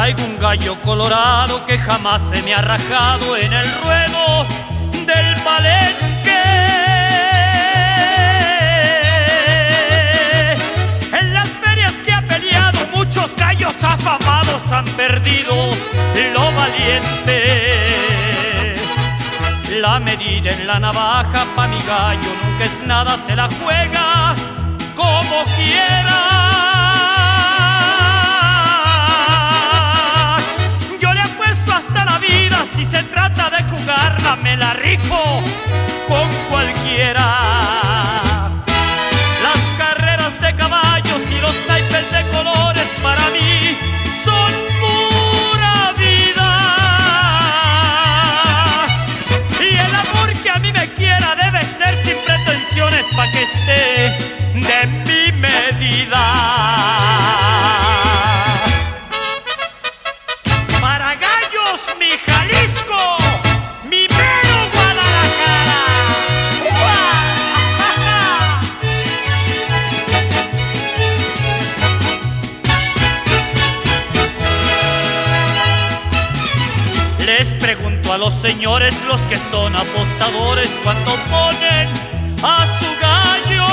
Traigo un gallo colorado que jamás se me ha rajado en el ruedo del palenque. En las ferias que ha peleado, muchos gallos afamados han perdido lo valiente. La medida en la navaja pa' mi gallo nunca es nada, se la juega como quiera. Yo le apuesto hasta la vida, si se trata de jugarla me la rifo con cualquiera. Las carreras de caballos y los naipes de colores para mí son pura vida. Y el amor que a mí me quiera debe ser sin pretensiones pa' que esté de mi medida. Para gallos, mi Jalisco, mi mero Guadalajara. Les pregunto a los señores, los que son apostadores, cuánto ponen a su gallo.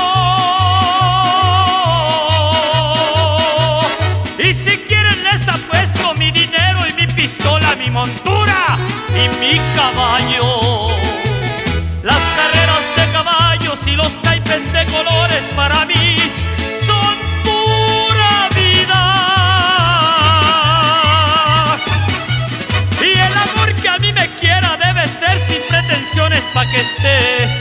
Y si quieren les apuesto mi dinero y mi pistola, mi montura y mi caballo. Las carreras de caballos y los naipes de colores para mí son pura vida. Y el amor que a mí me quiera debe ser sin pretensiones pa' que esté